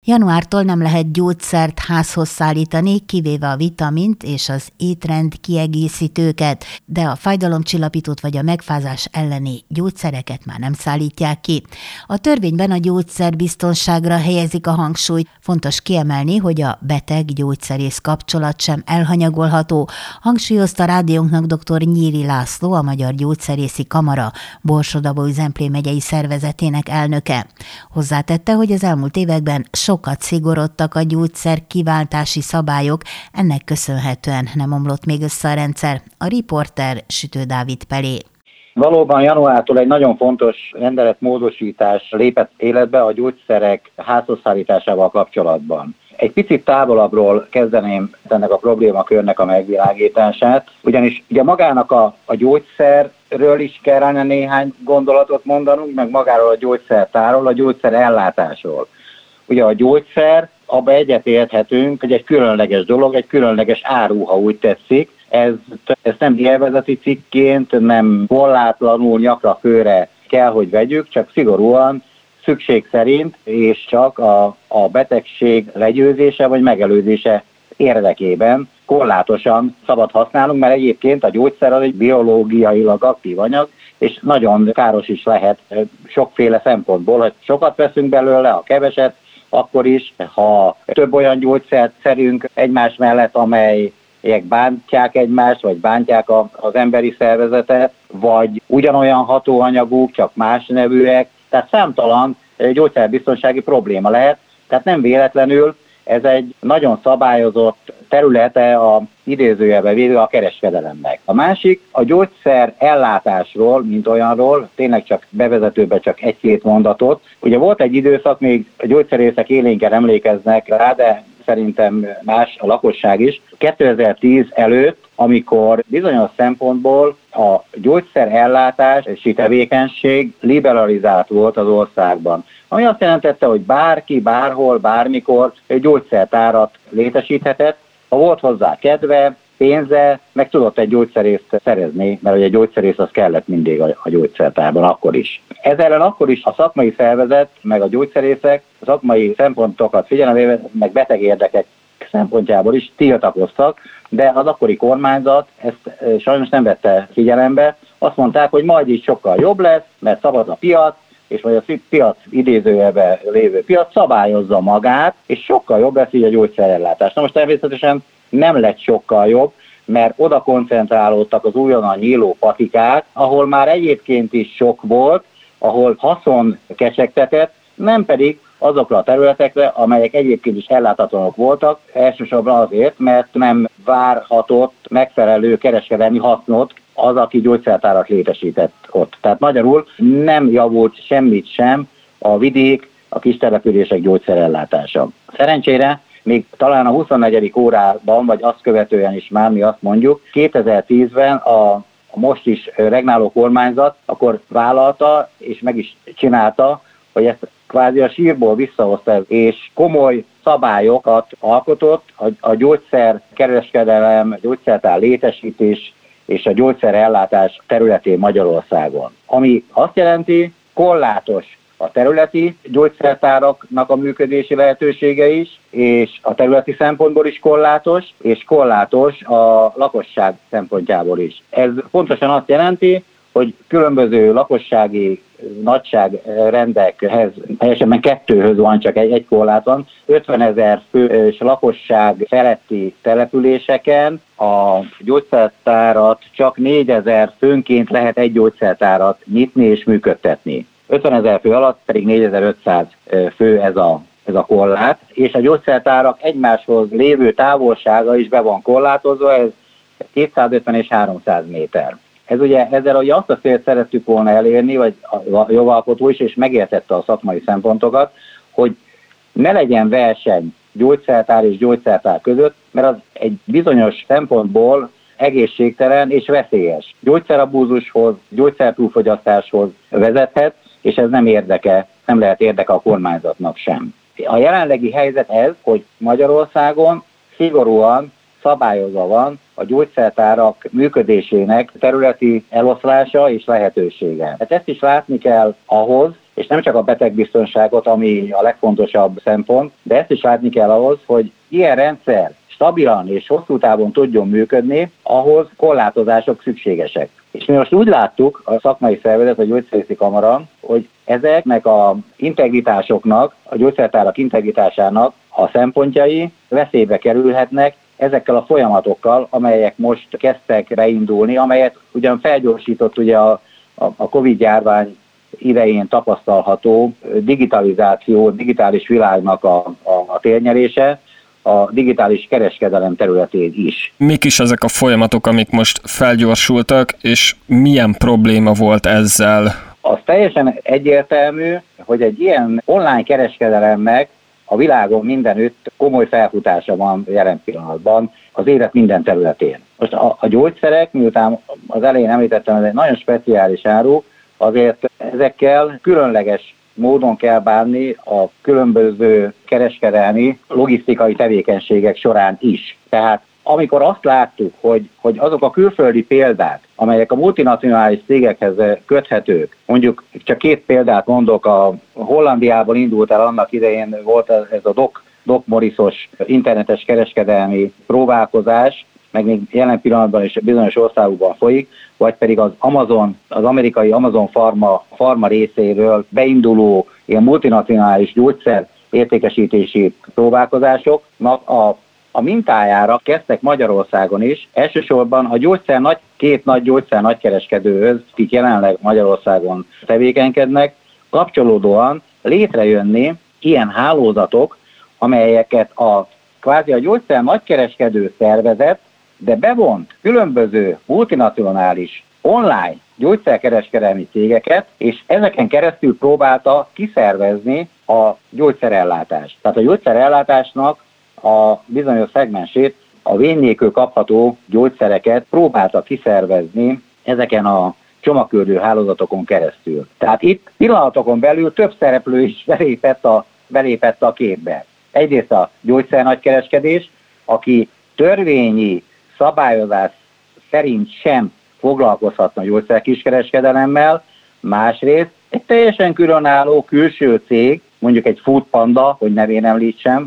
Januártól nem lehet gyógyszert házhoz szállítani, kivéve a vitamint és az étrend kiegészítőket, de a fájdalomcsillapítót vagy a megfázás elleni gyógyszereket már nem szállítják ki. A törvényben a gyógyszerbiztonságra helyezik a hangsúlyt. Fontos kiemelni, hogy a beteg-gyógyszerész kapcsolat sem elhanyagolható, hangsúlyozta rádiónknak dr. Nyíri László, a Magyar Gyógyszerészi Kamara Borsod-Abaúj-Zemplén megyei szervezetének elnöke. Hozzátette, hogy az elmúlt években sokat szigorodtak a gyógyszer kiváltási szabályok, ennek köszönhetően nem omlott még össze a rendszer. A riporter Sütő Dávid Pelé. Valóban januártól egy nagyon fontos rendeletmódosítás lépett életbe a gyógyszerek házhoz szállításával kapcsolatban. Egy picit távolabbról kezdeném ennek a problémakörnek a megvilágítását, ugyanis ugye magának a gyógyszerről is kellene néhány gondolatot mondanunk, meg magáról a gyógyszertárról, a gyógyszer ellátásról. Ugye a gyógyszer, abba egyetérthetünk, hogy egy különleges dolog, egy különleges áru, ha úgy tetszik. Ez nem élvezeti cikként, nem korlátlanul nyakra főre kell, hogy vegyük, csak szigorúan szükség szerint, és csak a betegség legyőzése vagy megelőzése érdekében korlátosan szabad használnunk, mert egyébként a gyógyszer az egy biológiailag aktív anyag, és nagyon káros is lehet sokféle szempontból, hogy sokat veszünk belőle, ha keveset, akkor is, ha több olyan gyógyszert szerünk egymás mellett, amelyek bántják egymást, vagy bántják az emberi szervezetet, vagy ugyanolyan hatóanyagúk, csak más nevűek, tehát számtalan gyógyszerbiztonsági probléma lehet, tehát nem véletlenül ez egy nagyon szabályozott területe a idézőjelbe véve a kereskedelemnek. A másik a gyógyszer ellátásról, mint olyanról, tényleg csak bevezetőben csak egy-két mondatot. Ugye volt egy időszak, még a gyógyszerészek élénken emlékeznek rá, de szerintem más a lakosság is. 2010 előtt, amikor bizonyos szempontból a gyógyszerellátási tevékenység liberalizált volt az országban. Ami azt jelentette, hogy bárki, bárhol, bármikor egy gyógyszertárat létesíthetett, ha volt hozzá kedve, pénze, meg tudott egy gyógyszerészt szerezni, mert ugye egy gyógyszerész az kellett mindig a gyógyszertárban, akkor is. Ez ellen akkor is a szakmai szervezet, meg a gyógyszerészek a szakmai szempontokat figyelembe, meg beteg érdekek szempontjából is tiltakoztak, de az akkori kormányzat ezt sajnos nem vette figyelembe. Azt mondták, hogy majd is sokkal jobb lesz, mert szabad a piac, és vagy a piac idézőjelben lévő piac szabályozza magát, és sokkal jobb lesz így a gyógyszerellátás. Na most természetesen nem lett sokkal jobb, mert oda koncentrálódtak az újonnan nyíló patikák, ahol már egyébként is sok volt, ahol haszon kecsegtetett, nem pedig azokra a területekre, amelyek egyébként is ellátatlanok voltak, elsősorban azért, mert nem várhatott megfelelő kereskedelmi hasznot az, aki gyógyszertárat létesített ott. Tehát magyarul nem javult semmit sem a vidék, a kistelepülések gyógyszerellátása. Szerencsére még talán a 24. órában, vagy azt követően is már mi azt mondjuk, 2010-ben a most is regnáló kormányzat akkor vállalta, és meg is csinálta, hogy ezt kvázi a sírból visszahozta, és komoly szabályokat alkotott a gyógyszerkereskedelem, gyógyszertár létesítés és a gyógyszerellátás területén Magyarországon. Ami azt jelenti, korlátos a területi gyógyszertáraknak a működési lehetősége is, és a területi szempontból is korlátos, és korlátos a lakosság szempontjából is. Ez pontosan azt jelenti, hogy különböző lakossági nagyságrendekhez, helyesebben 2-höz van, csak egy korlát van, 50 000 fős lakosság feletti településeken a gyógyszertárat csak 4000 főnként lehet egy gyógyszertárat nyitni és működtetni. 50 000 fő alatt pedig 4500 fő ez a korlát, és a gyógyszertárak egymáshoz lévő távolsága is be van korlátozva, ez 250 és 300 méter. Ezzel ugye azt a célt szerettük volna elérni, vagy a jogalkotó is, és megértette a szakmai szempontokat, hogy ne legyen verseny gyógyszertár és gyógyszertár között, mert az egy bizonyos szempontból egészségtelen és veszélyes. Gyógyszerabúzushoz, gyógyszertúlfogyasztáshoz vezethet, és ez nem lehet érdeke a kormányzatnak sem. A jelenlegi helyzet ez, hogy Magyarországon szigorúan szabályozva van a gyógyszertárak működésének területi eloszlása és lehetősége. Hát ezt is látni kell ahhoz, és nem csak a betegbiztonságot, ami a legfontosabb szempont, de ezt is látni kell ahhoz, hogy ilyen rendszer stabilan és hosszú távon tudjon működni, ahhoz korlátozások szükségesek. És mi most úgy láttuk, a szakmai szervezet, a gyógyszerészi kamara, hogy ezeknek a integritásoknak, a gyógyszertárak integritásának a szempontjai veszélybe kerülhetnek ezekkel a folyamatokkal, amelyek most kezdtek beindulni, amelyet ugyan felgyorsított ugye a Covid-járvány idején tapasztalható digitalizáció, digitális világnak a térnyerése, a digitális kereskedelem területén is. Mik is ezek a folyamatok, amik most felgyorsultak, és milyen probléma volt ezzel? Az teljesen egyértelmű, hogy egy ilyen online kereskedelemnek a világon mindenütt komoly felfutása van jelen pillanatban az élet minden területén. Most a gyógyszerek, miután az elején említettem, ez egy nagyon speciális áru, azért ezekkel különleges módon kell bánni a különböző kereskedelmi, logisztikai tevékenységek során is. Tehát amikor azt láttuk, hogy azok a külföldi példák, amelyek a multinacionális cégekhez köthetők, mondjuk csak 2 példát mondok, a Hollandiában indult el annak idején, volt ez a Doc Morrisos internetes kereskedelmi próbálkozás, meg még jelen pillanatban is bizonyos országokban folyik, vagy pedig az Amazon, az amerikai Amazon Pharma részéről beinduló ilyen multinacionális gyógyszer értékesítési próbálkozásoknak a mintájára kezdtek Magyarországon is, elsősorban a két nagy gyógyszer nagykereskedőhöz, akik jelenleg Magyarországon tevékenykednek, kapcsolódóan létrejönni ilyen hálózatok, amelyeket kvázi a gyógyszer nagykereskedő szervezet, de bevont különböző multinacionális online gyógyszerkereskedelmi cégeket, és ezeken keresztül próbálta kiszervezni a gyógyszerellátást. Tehát a gyógyszerellátásnak a bizonyos szegmensét, a vén nélkül kapható gyógyszereket próbálta kiszervezni ezeken a csomagküldő hálózatokon keresztül. Tehát itt pillanatokon belül több szereplő is belépett a képbe. Egyrészt a gyógyszernagykereskedés, aki törvényi szabályozás szerint sem foglalkozhatna gyógyszerkiskereskedelemmel, másrészt egy teljesen különálló külső cég, mondjuk egy Foodpanda, hogy nevén említsem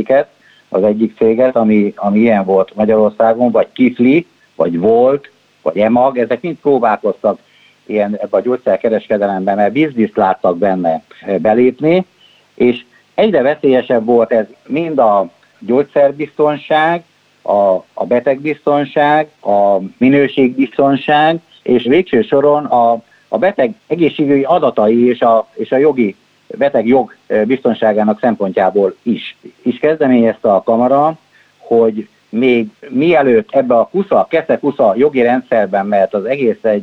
az egyik céget, ami ilyen volt Magyarországon, vagy Kifli, vagy Volt, vagy EMAG, ezek mind próbálkoztak ebbe a gyógyszerkereskedelemben, mert bizniszt láttak benne belépni, és egyre veszélyesebb volt ez mind a gyógyszerbiztonság, a betegbiztonság, a minőségbiztonság, és végső soron a beteg egészségügyi adatai és a jogi betegjog biztonságának szempontjából is. És kezdeményezte a kamara, hogy még mielőtt ebbe a kessze-kusza jogi rendszerben, mert az egész egy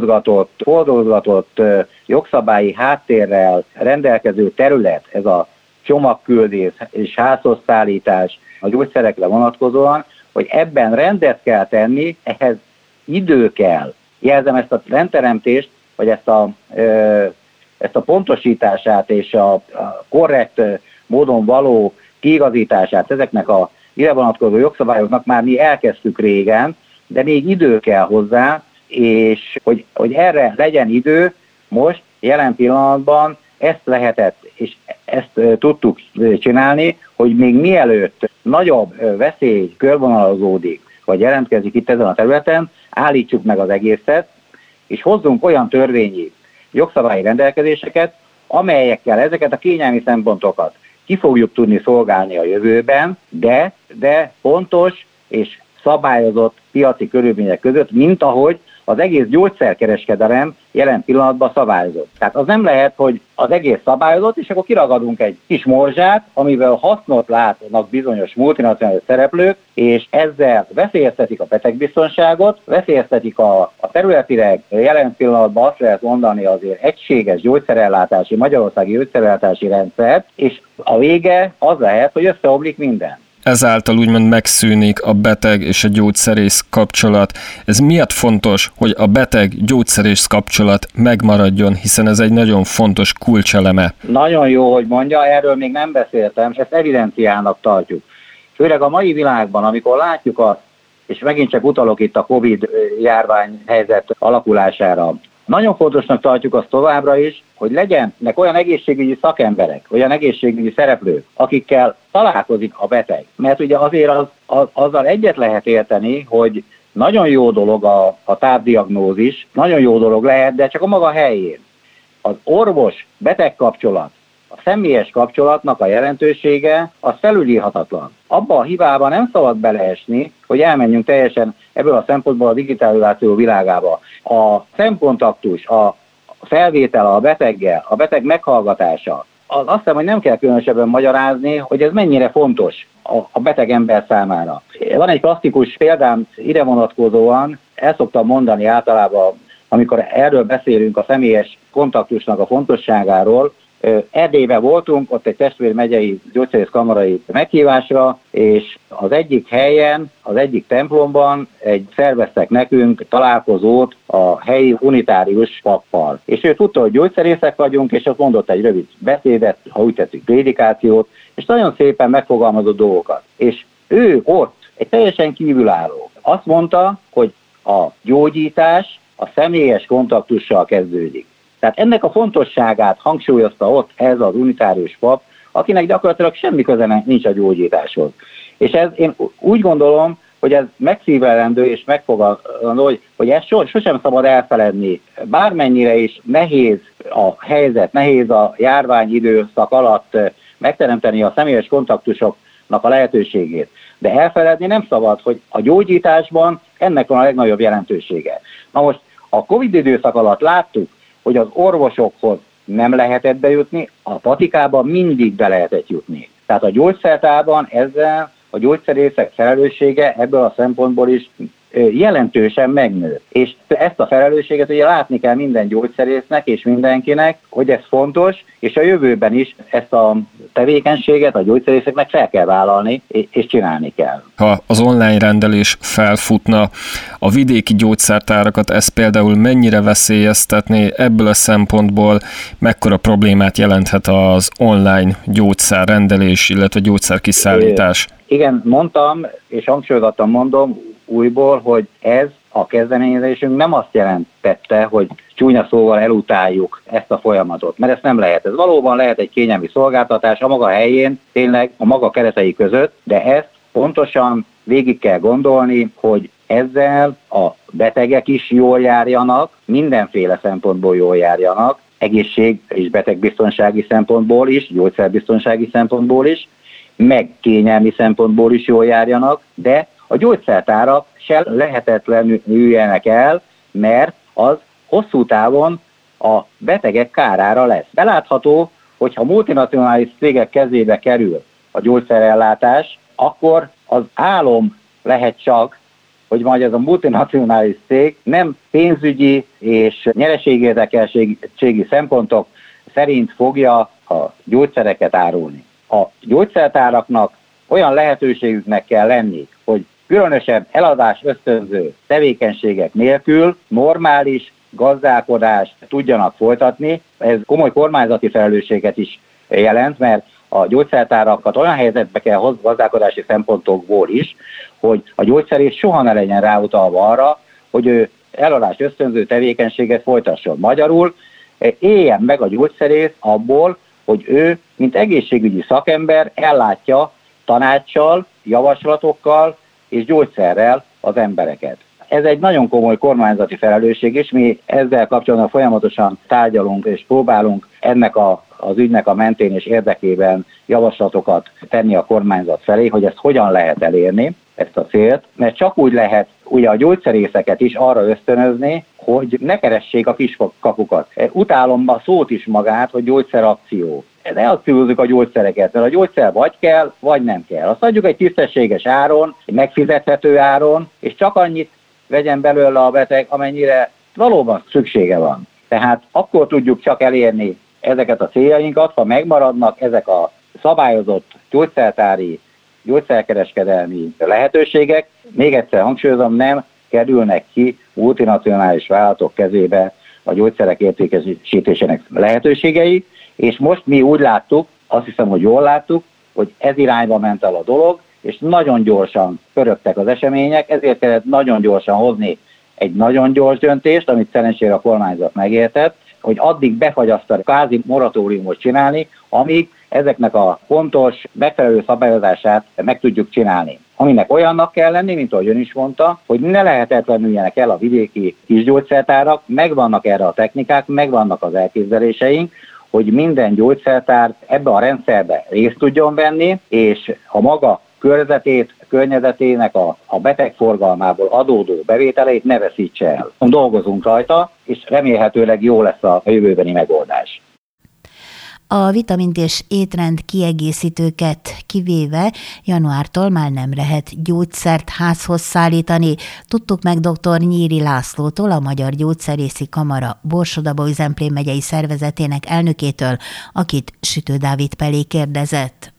fordozgatott jogszabályi háttérrel rendelkező terület, ez a csomagküldés és házhoz szállítás a gyógyszerekre vonatkozóan, hogy ebben rendet kell tenni, ehhez idő kell. Jelzem ezt a rendteremtést, vagy ezt a pontosítását és a korrekt módon való kiigazítását ezeknek a ide vonatkozó jogszabályoknak már mi elkezdtük régen, de még idő kell hozzá, és hogy erre legyen idő, most jelen pillanatban ezt lehetett, és ezt tudtuk csinálni, hogy még mielőtt nagyobb veszély körvonalazódik, vagy jelentkezik itt ezen a területen, állítsuk meg az egészet, és hozzunk olyan törvényi jogszabályi rendelkezéseket, amelyekkel ezeket a kényelmi szempontokat ki fogjuk tudni szolgálni a jövőben, de pontos és szabályozott piaci körülmények között, mint ahogy az egész gyógyszerkereskedelem jelen pillanatban szabályozott. Tehát az nem lehet, hogy az egész szabályozott, és akkor kiragadunk egy kis morzsát, amivel hasznot látnak bizonyos multinacionális szereplők, és ezzel veszélyeztetik a betegbiztonságot, veszélyeztetik a területileg jelen pillanatban azt lehet mondani azért egységes magyarországi gyógyszerellátási rendszert, és a vége az lehet, hogy összeomlik minden. Ezáltal úgymond megszűnik a beteg és a gyógyszerész kapcsolat. Ez miért fontos, hogy a beteg-gyógyszerész kapcsolat megmaradjon, hiszen ez egy nagyon fontos kulcseleme? Nagyon jó, hogy mondja, erről még nem beszéltem, ezt evidenciának tartjuk. Főleg a mai világban, amikor látjuk és megint csak utalok itt a Covid járványhelyzet alakulására, Nagyon fontosnak tartjuk azt továbbra is, hogy legyenek olyan egészségügyi szakemberek, olyan egészségügyi szereplők, akikkel találkozik a beteg. Mert ugye azért azzal egyet lehet érteni, hogy nagyon jó dolog a távdiagnózis, nagyon jó dolog lehet, de csak a maga helyén. Az orvos-beteg kapcsolat, a személyes kapcsolatnak a jelentősége az felülírhatatlan. Abba a hibába nem szabad beleesni, hogy elmenjünk teljesen ebből a szempontból a digitalizáció világába. A szemkontaktus, a felvétel a beteggel, a beteg meghallgatása, azt hiszem, hogy nem kell különösebben magyarázni, hogy ez mennyire fontos a beteg ember számára. Van egy klasszikus példám ide vonatkozóan, el szoktam mondani általában, amikor erről beszélünk a személyes kontaktusnak a fontosságáról. Erdélyben voltunk, ott egy testvérmegyei gyógyszerészkamarai meghívásra, és az egyik helyen, az egyik templomban szerveztek nekünk találkozót a helyi unitárius pappal. És ő tudta, hogy gyógyszerészek vagyunk, és azt mondott egy rövid beszédet, ha úgy tetszik, prédikációt, és nagyon szépen megfogalmazott dolgokat. És ő ott, egy teljesen kívülálló, azt mondta, hogy a gyógyítás a személyes kontaktussal kezdődik. Tehát ennek a fontosságát hangsúlyozta ott ez az unitárius pap, akinek gyakorlatilag semmi köze nincs a gyógyításhoz. És én úgy gondolom, hogy ez megszívelendő és megfogalmazandó, hogy ezt sosem szabad elfeledni. Bármennyire is nehéz a helyzet, nehéz a járványidőszak alatt megteremteni a személyes kontaktusoknak a lehetőségét. De elfeledni nem szabad, hogy a gyógyításban ennek van a legnagyobb jelentősége. Na most a Covid időszak alatt láttuk, hogy az orvosokhoz nem lehetett bejutni, a patikában mindig be lehetett jutni. Tehát a gyógyszertárban ezzel a gyógyszerészek felelőssége ebből a szempontból is jelentősen megnőtt. És ezt a felelősséget ugye látni kell minden gyógyszerésznek és mindenkinek, hogy ez fontos, és a jövőben is ezt a tevékenységet a gyógyszerészeknek fel kell vállalni, és csinálni kell. Ha az online rendelés felfutna, a vidéki gyógyszertárakat ez például mennyire veszélyeztetné, ebből a szempontból mekkora problémát jelenthet az online gyógyszerrendelés, illetve gyógyszerkiszállítás? Igen, mondtam, és hangsúlyozottan mondom újból, hogy ez a kezdeményezésünk nem azt jelentette, hogy csúnya szóval elutáljuk ezt a folyamatot, mert ezt nem lehet. Ez valóban lehet egy kényelmi szolgáltatás a maga helyén, tényleg a maga keretei között, de ezt pontosan végig kell gondolni, hogy ezzel a betegek is jól járjanak, mindenféle szempontból jól járjanak, egészség- és betegbiztonsági szempontból is, gyógyszerbiztonsági szempontból is, meg kényelmi szempontból is jól járjanak, de a gyógyszertárak se lehetetlenüljenek el, mert az hosszú távon a betegek kárára lesz. Belátható, hogyha multinacionális cégek kezébe kerül a gyógyszerellátás, akkor az álom lehet csak, hogy majd ez a multinacionális cég nem pénzügyi és nyereségérdekeltségi szempontok szerint fogja a gyógyszereket árulni. A gyógyszertáraknak olyan lehetőségüknek kell lenni, hogy különösebb eladás ösztönző tevékenységek nélkül normális gazdálkodást tudjanak folytatni. Ez komoly kormányzati felelősséget is jelent, mert a gyógyszertárakat olyan helyzetbe kell hozni gazdálkodási szempontokból is, hogy a gyógyszerész soha ne legyen ráutalva arra, hogy ő eladást ösztönző tevékenységet folytasson. Magyarul éljen meg a gyógyszerész abból, hogy ő, mint egészségügyi szakember ellátja tanácssal, javaslatokkal és gyógyszerrel az embereket. Ez egy nagyon komoly kormányzati felelősség, és mi ezzel kapcsolatban folyamatosan tárgyalunk és próbálunk ennek az ügynek a mentén és érdekében javaslatokat tenni a kormányzat felé, hogy ezt hogyan lehet elérni, ezt a célt, mert csak úgy lehet ugye a gyógyszerészeket is arra ösztönözni, hogy ne keressék a kiskapukat. Utálom a szót is magát, hogy gyógyszerakció. Ne akciózzuk a gyógyszereket, mert a gyógyszer vagy kell, vagy nem kell. Azt adjuk egy tisztességes áron, egy megfizethető áron, és csak annyit vegyen belőle a beteg, amennyire valóban szüksége van. Tehát akkor tudjuk csak elérni ezeket a céljainkat, ha megmaradnak ezek a szabályozott gyógyszertári, gyógyszerkereskedelmi lehetőségek. Még egyszer hangsúlyozom, nem kerülnek ki multinacionális vállalatok kezébe a gyógyszerek értékesítésének lehetőségei, és most mi úgy láttuk, azt hiszem, hogy jól láttuk, hogy ez irányba ment el a dolog, és nagyon gyorsan pörögtek az események, ezért kellett nagyon gyorsan hozni egy nagyon gyors döntést, amit szerencsére a kormányzat megértett, hogy addig befagyasztani, kvázi moratóriumot csinálni, amíg ezeknek a pontos, megfelelő szabályozását meg tudjuk csinálni. Aminek olyannak kell lenni, mint ahogy ön is mondta, hogy ne lehetetlenüljenek el a vidéki kisgyógyszertárak, megvannak erre a technikák, megvannak az elképzeléseink, hogy minden gyógyszertár ebbe a rendszerbe részt tudjon venni, és a maga környezetének a betegforgalmából adódó bevételeit ne veszítse el. Dolgozunk rajta, és remélhetőleg jó lesz a jövőbeni megoldás. A vitamint és étrend kiegészítőket kivéve januártól már nem lehet gyógyszert házhoz szállítani. Tudtuk meg dr. Nyíri Lászlótól, a Magyar Gyógyszerészi Kamara Borsod-Abaúj-Zemplén megyei szervezetének elnökétől, akit Sütő Dávid Pelé kérdezett.